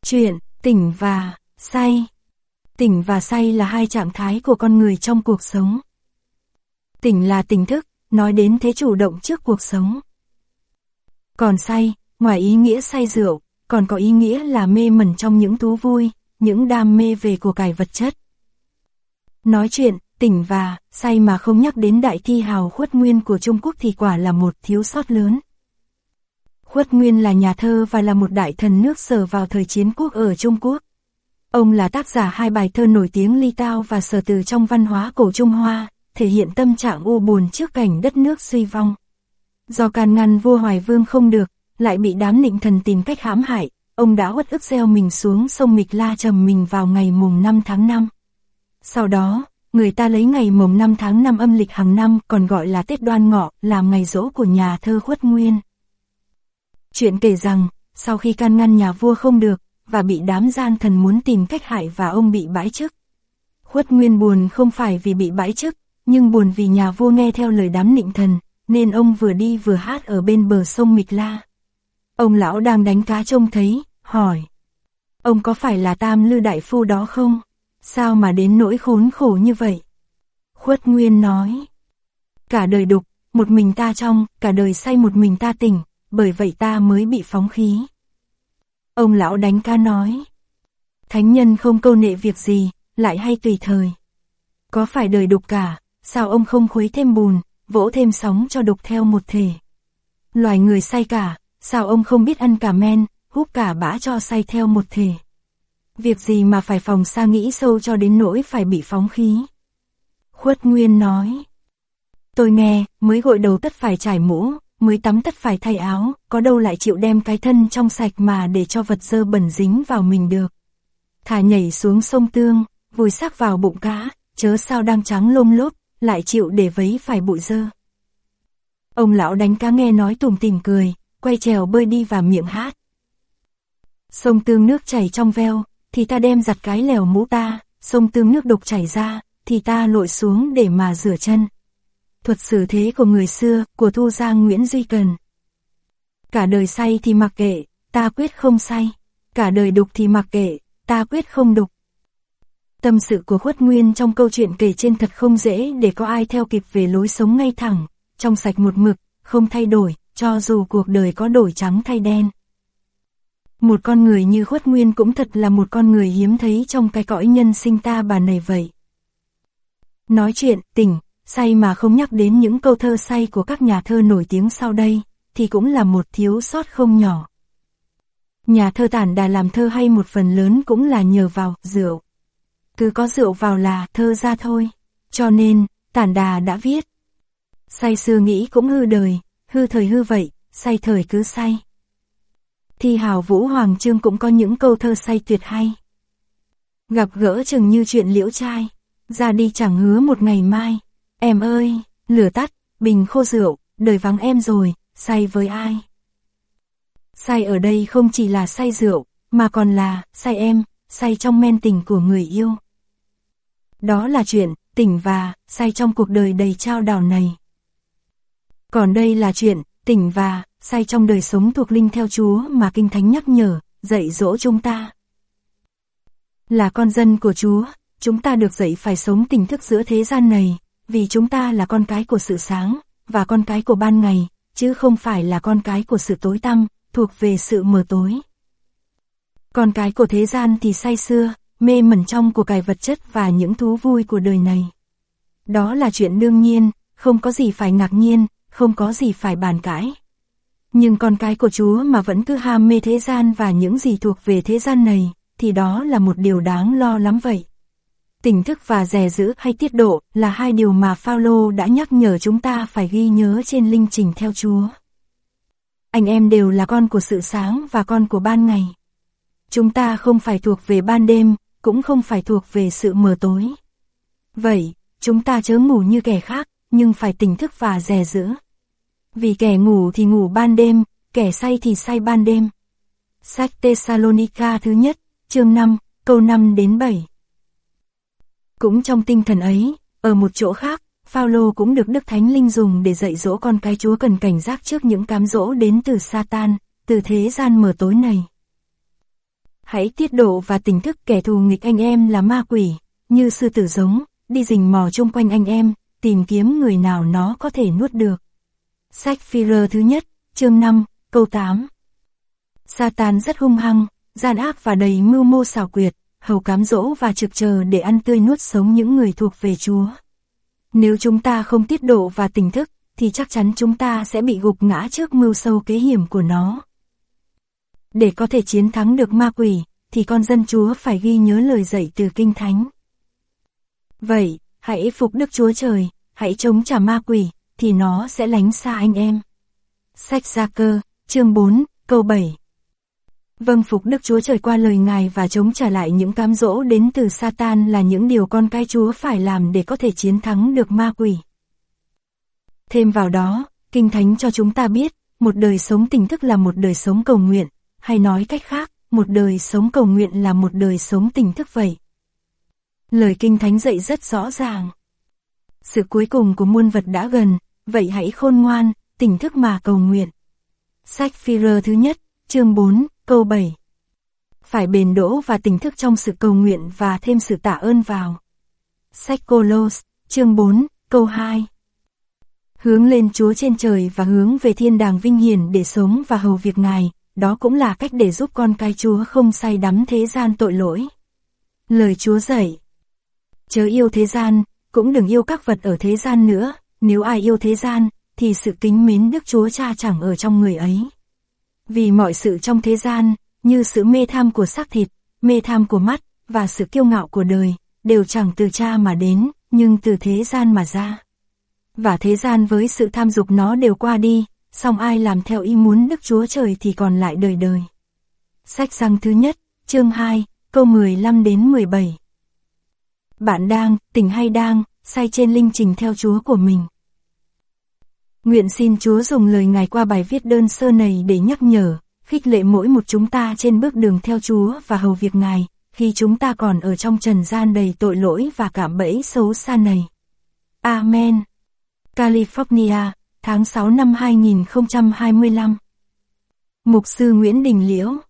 Chuyện, tỉnh và say. Tỉnh và say là hai trạng thái của con người trong cuộc sống. Tỉnh là tỉnh thức, nói đến thế chủ động trước cuộc sống. Còn say, ngoài ý nghĩa say rượu, còn có ý nghĩa là mê mẩn trong những thú vui, những đam mê về của cải vật chất. Nói chuyện, tỉnh và say mà không nhắc đến đại thi hào Khuất Nguyên của Trung Quốc thì quả là một thiếu sót lớn. Khuất Nguyên là nhà thơ và là một đại thần nước Sở vào thời chiến quốc ở Trung Quốc. Ông là tác giả hai bài thơ nổi tiếng Ly Tao và Sở Từ trong văn hóa cổ Trung Hoa, thể hiện tâm trạng u buồn trước cảnh đất nước suy vong. Do can ngăn vua Hoài Vương không được, lại bị đám nịnh thần tìm cách hãm hại, ông đã uất ức gieo mình xuống sông Mịch La trầm mình vào ngày mùng 5 tháng 5. Sau đó, người ta lấy ngày mùng 5 tháng 5 âm lịch hàng năm còn gọi là Tết Đoan Ngọ làm ngày giỗ của nhà thơ Khuất Nguyên. Chuyện kể rằng, sau khi can ngăn nhà vua không được, và bị đám gian thần muốn tìm cách hại và ông bị bãi chức. Khuất Nguyên buồn không phải vì bị bãi chức, nhưng buồn vì nhà vua nghe theo lời đám nịnh thần, nên ông vừa đi vừa hát ở bên bờ sông Mịch La. Ông lão đang đánh cá trông thấy, hỏi. Ông có phải là Tam Lư Đại Phu đó không? Sao mà đến nỗi khốn khổ như vậy? Khuất Nguyên nói. Cả đời đục, một mình ta trong, cả đời say một mình ta tỉnh, bởi vậy ta mới bị phóng khí. Ông lão đánh cá nói. Thánh nhân không câu nệ việc gì, lại hay tùy thời. Có phải đời đục cả, sao ông không khuấy thêm bùn, vỗ thêm sóng cho đục theo một thể? Loài người say cả, sao ông không biết ăn cả men, hút cả bã cho say theo một thể? Việc gì mà phải phòng xa nghĩ sâu cho đến nỗi phải bị phóng khí? Khuất Nguyên nói. Tôi nghe, mới gội đầu tất phải trải mũ, mới tắm tất phải thay áo, có đâu lại chịu đem cái thân trong sạch mà để cho vật dơ bẩn dính vào mình được. Thà nhảy xuống sông Tương, vùi xác vào bụng cá, chớ sao đang trắng lôm lốp, lại chịu để vấy phải bụi dơ. Ông lão đánh cá nghe nói tủm tỉm cười, quay chèo bơi đi và miệng hát. Sông Tương nước chảy trong veo, thì ta đem giặt cái lèo mũ ta, sông Tương nước đục chảy ra, thì ta lội xuống để mà rửa chân. Thuật xử thế của người xưa, của Thu Giang Nguyễn Duy Cần. Cả đời say thì mặc kệ, ta quyết không say. Cả đời đục thì mặc kệ, ta quyết không đục. Tâm sự của Khuất Nguyên trong câu chuyện kể trên thật không dễ để có ai theo kịp về lối sống ngay thẳng, trong sạch một mực, không thay đổi, cho dù cuộc đời có đổi trắng thay đen. Một con người như Khuất Nguyên cũng thật là một con người hiếm thấy trong cái cõi nhân sinh ta bà này vậy. Nói chuyện, tỉnh, say mà không nhắc đến những câu thơ say của các nhà thơ nổi tiếng sau đây, thì cũng là một thiếu sót không nhỏ. Nhà thơ Tản Đà làm thơ hay một phần lớn cũng là nhờ vào rượu. Cứ có rượu vào là thơ ra thôi. Cho nên, Tản Đà đã viết. Say xưa nghĩ cũng hư đời, hư thời hư vậy, say thời cứ say. Thi hào Vũ Hoàng Trương cũng có những câu thơ say tuyệt hay. Gặp gỡ chừng như chuyện liễu trai, ra đi chẳng hứa một ngày mai. Em ơi, lửa tắt, bình khô rượu, đời vắng em rồi, say với ai? Say ở đây không chỉ là say rượu, mà còn là say em, say trong men tình của người yêu. Đó là chuyện tỉnh và say trong cuộc đời đầy trao đảo này. Còn đây là chuyện tỉnh và say trong đời sống thuộc linh theo Chúa mà Kinh Thánh nhắc nhở, dạy dỗ chúng ta. Là con dân của Chúa, chúng ta được dạy phải sống tỉnh thức giữa thế gian này, vì chúng ta là con cái của sự sáng, và con cái của ban ngày, chứ không phải là con cái của sự tối tăm, thuộc về sự mờ tối. Con cái của thế gian thì say sưa, mê mẩn trong của cải vật chất và những thú vui của đời này. Đó là chuyện đương nhiên, không có gì phải ngạc nhiên, không có gì phải bàn cãi. Nhưng con cái của Chúa mà vẫn cứ ham mê thế gian và những gì thuộc về thế gian này, thì đó là một điều đáng lo lắm vậy. Tỉnh thức và dè giữ hay tiết độ là hai điều mà Phao-lô đã nhắc nhở chúng ta phải ghi nhớ trên linh trình theo Chúa. Anh em đều là con của sự sáng và con của ban ngày. Chúng ta không phải thuộc về ban đêm, cũng không phải thuộc về sự mờ tối. Vậy, chúng ta chớ ngủ như kẻ khác, nhưng phải tỉnh thức và dè giữ. Vì kẻ ngủ thì ngủ ban đêm, kẻ say thì say ban đêm. Sách Tê-sa-lô-ni-ca thứ nhất, chương 5, câu 5 đến 7. Cũng trong tinh thần ấy, ở một chỗ khác, Phao-lô cũng được Đức Thánh Linh dùng để dạy dỗ con cái Chúa cần cảnh giác trước những cám dỗ đến từ Sa-tan, từ thế gian mờ tối này. Hãy tiết độ và tỉnh thức kẻ thù nghịch anh em là ma quỷ, như sư tử giống, đi rình mò chung quanh anh em, tìm kiếm người nào nó có thể nuốt được. Sách Phi-rơ thứ nhất, chương 5, câu 8. Satan rất hung hăng, gian ác và đầy mưu mô xảo quyệt, hầu cám dỗ và trực chờ để ăn tươi nuốt sống những người thuộc về Chúa. Nếu chúng ta không tiết độ và tỉnh thức, thì chắc chắn chúng ta sẽ bị gục ngã trước mưu sâu kế hiểm của nó. Để có thể chiến thắng được ma quỷ, thì con dân Chúa phải ghi nhớ lời dạy từ Kinh Thánh. Vậy, hãy phục Đức Chúa Trời, hãy chống trả ma quỷ, thì nó sẽ lánh xa anh em. Sách Gia-cơ, chương 4, câu 7. Vâng phục Đức Chúa Trời qua lời Ngài và chống trả lại những cám dỗ đến từ Satan là những điều con cái Chúa phải làm để có thể chiến thắng được ma quỷ. Thêm vào đó, Kinh Thánh cho chúng ta biết, một đời sống tỉnh thức là một đời sống cầu nguyện, hay nói cách khác, một đời sống cầu nguyện là một đời sống tỉnh thức vậy. Lời Kinh Thánh dạy rất rõ ràng. Sự cuối cùng của muôn vật đã gần, vậy hãy khôn ngoan, tỉnh thức mà cầu nguyện. Sách Phi-rơ thứ nhất, chương 4, câu 7. Phải bền đỗ và tỉnh thức trong sự cầu nguyện và thêm sự tạ ơn vào. Sách Cô-lô-s, chương 4, câu 2. Hướng lên Chúa trên trời và hướng về thiên đàng vinh hiển để sống và hầu việc Ngài, đó cũng là cách để giúp con cái Chúa không say đắm thế gian tội lỗi. Lời Chúa dạy: chớ yêu thế gian, cũng đừng yêu các vật ở thế gian nữa, nếu ai yêu thế gian, thì sự kính mến Đức Chúa Cha chẳng ở trong người ấy. Vì mọi sự trong thế gian, như sự mê tham của xác thịt, mê tham của mắt, và sự kiêu ngạo của đời, đều chẳng từ Cha mà đến, nhưng từ thế gian mà ra. Và thế gian với sự tham dục nó đều qua đi, song ai làm theo ý muốn Đức Chúa Trời thì còn lại đời đời. Sách Giăng thứ nhất, chương 2, câu 15 đến 17. Bạn đang, tỉnh hay đang, say trên linh trình theo Chúa của mình. Nguyện xin Chúa dùng lời Ngài qua bài viết đơn sơ này để nhắc nhở, khích lệ mỗi một chúng ta trên bước đường theo Chúa và hầu việc Ngài, khi chúng ta còn ở trong trần gian đầy tội lỗi và cạm bẫy xấu xa này. Amen. California, tháng 6 năm 2025. Mục sư Nguyễn Đình Liễu.